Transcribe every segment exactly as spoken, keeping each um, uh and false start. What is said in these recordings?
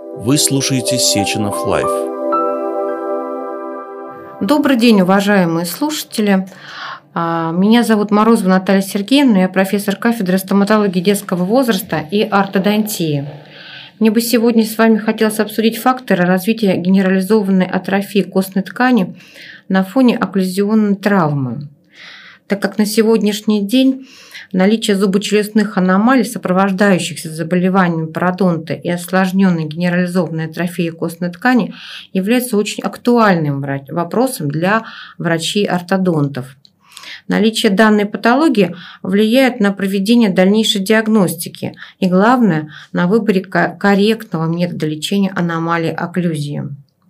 Вы слушаете Сеченов Лайф. Добрый день, уважаемые слушатели. Меня зовут Морозова Наталья Сергеевна, я профессор кафедры стоматологии детского возраста и ортодонтии. Мне бы сегодня с вами хотелось обсудить факторы развития генерализованной атрофии костной ткани на фоне окклюзионной травмы, так как на сегодняшний день наличие зубочелюстных аномалий, сопровождающихся заболеваниями пародонта и осложненной генерализованной атрофией костной ткани, является очень актуальным вопросом для врачей-ортодонтов. Наличие данной патологии влияет на проведение дальнейшей диагностики и, главное, на выборе корректного метода лечения аномалий окклюзии.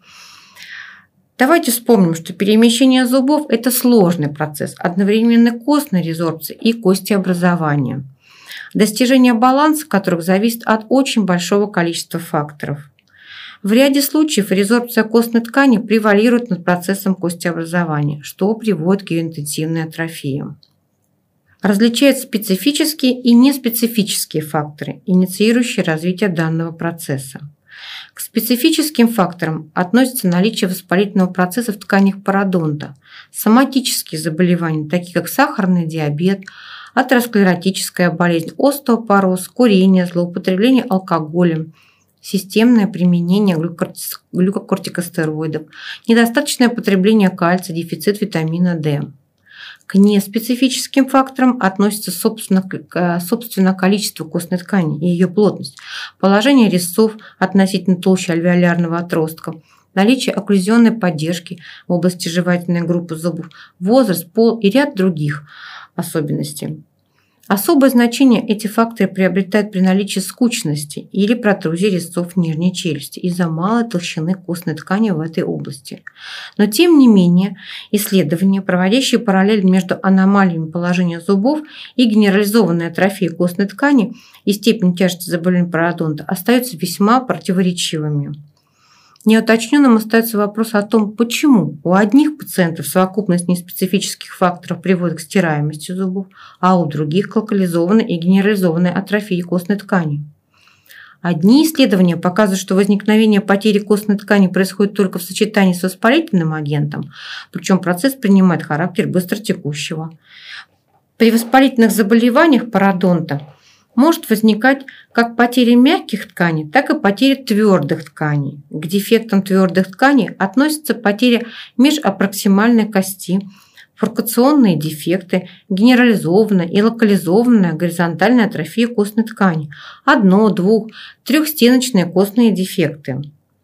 Давайте вспомним, что перемещение зубов – это сложный процесс одновременно костной резорбции и костеобразования, достижение баланса которых зависит от очень большого количества факторов. В ряде случаев резорбция костной ткани превалирует над процессом костеобразования, что приводит к ее интенсивной атрофии. Различают специфические и неспецифические факторы, инициирующие развитие данного процесса. К специфическим факторам относятся наличие воспалительного процесса в тканях пародонта, соматические заболевания, такие как сахарный диабет, атеросклеротическая болезнь, остеопороз, курение, злоупотребление алкоголем, системное применение глюкокортикостероидов, недостаточное потребление кальция, дефицит витамина D. К неспецифическим факторам относится собственно, собственно количество костной ткани и ее плотность, положение резцов относительно толщи альвеолярного отростка, наличие окклюзионной поддержки в области жевательной группы зубов, возраст, пол и ряд других особенностей. Особое значение эти факторы приобретают при наличии скучности или протрузии резцов нижней челюсти из-за малой толщины костной ткани в этой области. Но тем не менее, исследования, проводящие параллель между аномалиями положения зубов и генерализованной атрофией костной ткани и степень тяжести заболевания пародонта, остаются весьма противоречивыми. Неуточненным остается вопрос о том, почему у одних пациентов совокупность неспецифических факторов приводит к стираемости зубов, а у других к локализованной и генерализованной атрофии костной ткани. Одни исследования показывают, что возникновение потери костной ткани происходит только в сочетании с воспалительным агентом, причем процесс принимает характер быстротекущего. При воспалительных заболеваниях пародонта может возникать как потеря мягких тканей, так и потеря твердых тканей. К дефектам твердых тканей относятся потеря межапроксимальной кости, фуркационные дефекты, генерализованная и локализованная горизонтальная атрофия костной ткани, одно-, двух-, трехстеночные костные дефекты.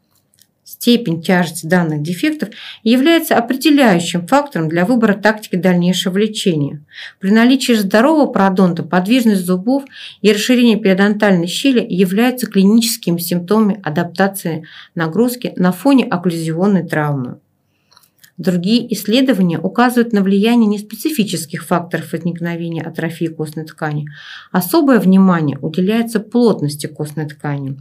Степень тяжести данных дефектов является определяющим фактором для выбора тактики дальнейшего лечения. При наличии здорового пародонта подвижность зубов и расширение периодонтальной щели являются клиническими симптомами адаптации нагрузки на фоне окклюзионной травмы. Другие исследования указывают на влияние неспецифических факторов возникновения атрофии костной ткани. Особое внимание уделяется плотности костной ткани.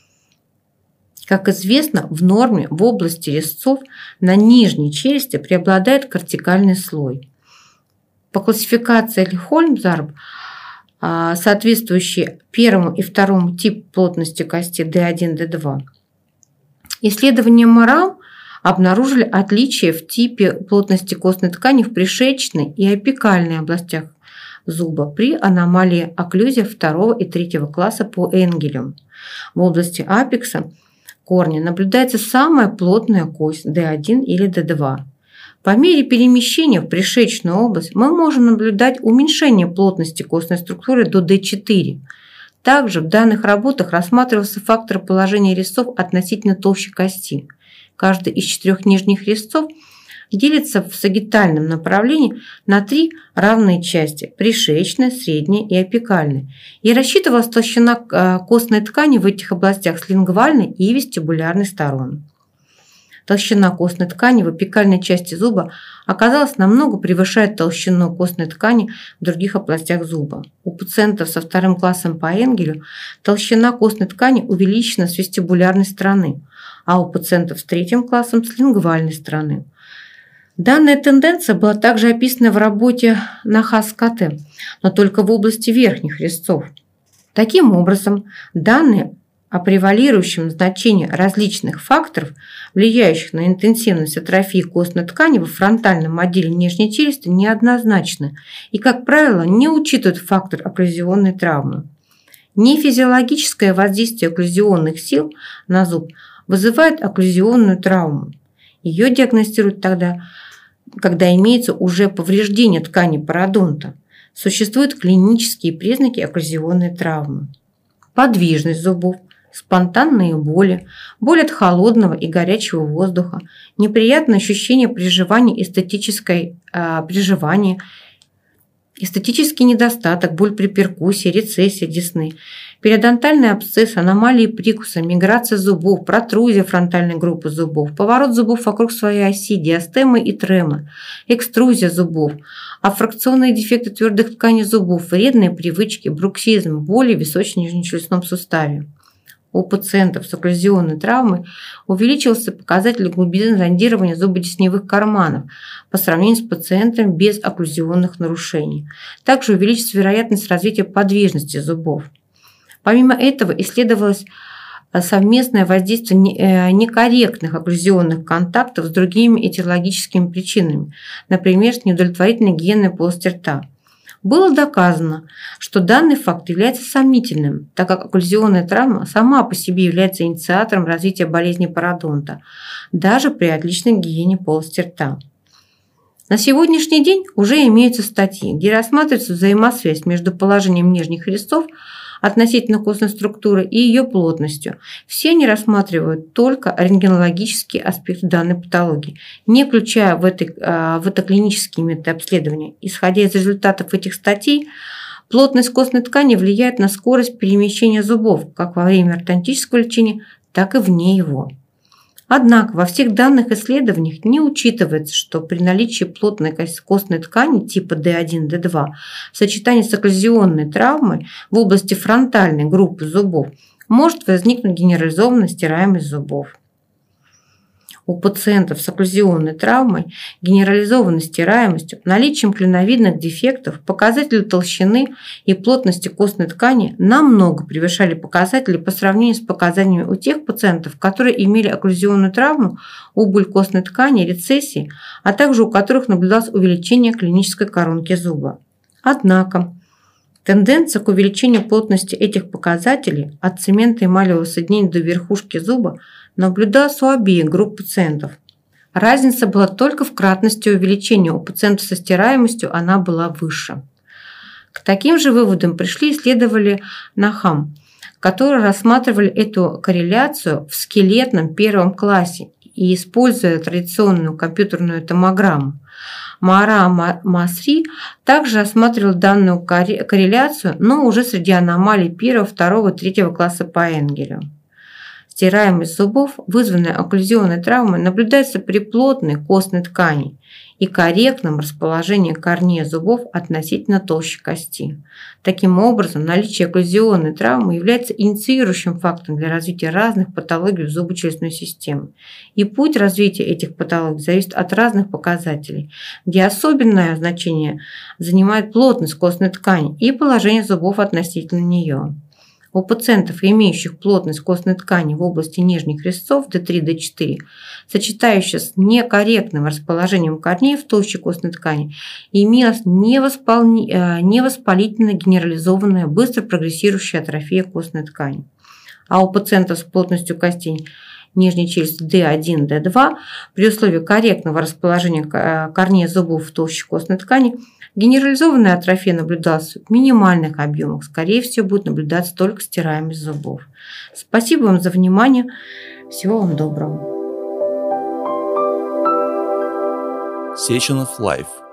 Как известно, в норме в области резцов на нижней челюсти преобладает кортикальный слой. По классификации Ли-Хольмзарб, соответствующей первому и второму типу плотности кости дэ один - дэ два, исследования Морау обнаружили отличия в типе плотности костной ткани в пришеечной и апикальной областях зуба при аномалии окклюзии второго и третьего класса по Энгелю. В области апекса корня наблюдается самая плотная кость дэ один или дэ два. По мере перемещения в пришеечную область мы можем наблюдать уменьшение плотности костной структуры до дэ четыре. Также в данных работах рассматривался фактор положения резцов относительно толщи кости. Каждый из четырех нижних резцов делится в сагитальном направлении на три равные части – пришеечная, средняя и апикальная. И рассчитывалась толщина костной ткани в этих областях с лингвальной и вестибулярной сторон. Толщина костной ткани в апикальной части зуба оказалась намного превышает толщину костной ткани в других областях зуба. У пациентов со вторым классом по Энгелю толщина костной ткани увеличена с вестибулярной стороны, а у пациентов с третьим классом с лингвальной стороны. Данная тенденция была также описана в работе Нахас-КТ, но только в области верхних резцов. Таким образом, данные О превалирующем значении различных факторов, влияющих на интенсивность атрофии костной ткани во фронтальном отделе нижней челюсти, неоднозначны и, как правило, не учитывают фактор окклюзионной травмы. Нефизиологическое воздействие окклюзионных сил на зуб вызывает окклюзионную травму. Ее диагностируют тогда, когда имеется уже повреждение ткани пародонта. Существуют клинические признаки окклюзионной травмы. Подвижность зубов, спонтанные боли, боль от холодного и горячего воздуха, неприятное ощущение приживания, эстетической, э, приживания, эстетический недостаток, боль при перкуссии, рецессия десны, периодонтальный абсцесс, аномалии прикуса, миграция зубов, протрузия фронтальной группы зубов, поворот зубов вокруг своей оси, диастемы и тремы, экструзия зубов, афракционные дефекты твердых тканей зубов, вредные привычки, бруксизм, боли в височно-нижнечелюстном суставе. У пациентов с окклюзионной травмой увеличился показатель глубины зондирования зубодесневых карманов по сравнению с пациентом без окклюзионных нарушений. Также увеличится вероятность развития подвижности зубов. Помимо этого исследовалось совместное воздействие некорректных окклюзионных контактов с другими этиологическими причинами, например, с неудовлетворительной гигиеной полости рта. Было доказано, что данный факт является сомнительным, так как окклюзионная травма сама по себе является инициатором развития болезни пародонта, даже при отличной гигиене полости рта. На сегодняшний день уже имеются статьи, где рассматривается взаимосвязь между положением нижних резцов относительно костной структуры и ее плотностью. Все они рассматривают только рентгенологический аспект данной патологии, не включая в это, в это клинические методы обследования. Исходя из результатов этих статей, плотность костной ткани влияет на скорость перемещения зубов как во время ортодонтического лечения, так и вне его. Однако во всех данных исследованиях не учитывается, что при наличии плотной костной ткани типа дэ один дэ два в сочетании с окклюзионной травмой в области фронтальной группы зубов может возникнуть генерализованная стираемость зубов. У пациентов с окклюзионной травмой, генерализованной стираемостью, наличием клиновидных дефектов, показатели толщины и плотности костной ткани намного превышали показатели по сравнению с показаниями у тех пациентов, которые имели окклюзионную травму, убыль костной ткани, рецессии, а также у которых наблюдалось увеличение клинической коронки зуба. Однако тенденция к увеличению плотности этих показателей от цемента эмалевого соединения до верхушки зуба наблюдалась у обеих групп пациентов. Разница была только в кратности увеличения, у пациентов со стираемостью она была выше. К таким же выводам пришли исследователи Нахам, которые рассматривали эту корреляцию в скелетном первом классе и используя традиционную компьютерную томограмму. Маара Масри также рассматривал данную корреляцию, но уже среди аномалий первого, второго, третьего класса по Энгелю. Стираемость зубов, вызванная окклюзионной травмой, наблюдается при плотной костной ткани и корректном расположении корней зубов относительно толщи кости. Таким образом, наличие окклюзионной травмы является инициирующим фактором для развития разных патологий в зубочелюстной системе. И путь развития этих патологий зависит от разных показателей, где особенное значение занимает плотность костной ткани и положение зубов относительно нее. У пациентов, имеющих плотность костной ткани в области нижних резцов дэ три дэ четыре, сочетающаяся с некорректным расположением корней в толще костной ткани, имелась невоспалительная генерализованная быстро прогрессирующая атрофия костной ткани. А у пациентов с плотностью костей нижней челюсти дэ один дэ два при условии корректного расположения корней зубов в толще костной ткани генерализованная атрофия наблюдалась в минимальных объемах. Скорее всего, будет наблюдаться только стираемость зубов. Спасибо вам за внимание. Всего вам доброго. Сеченов Лайф.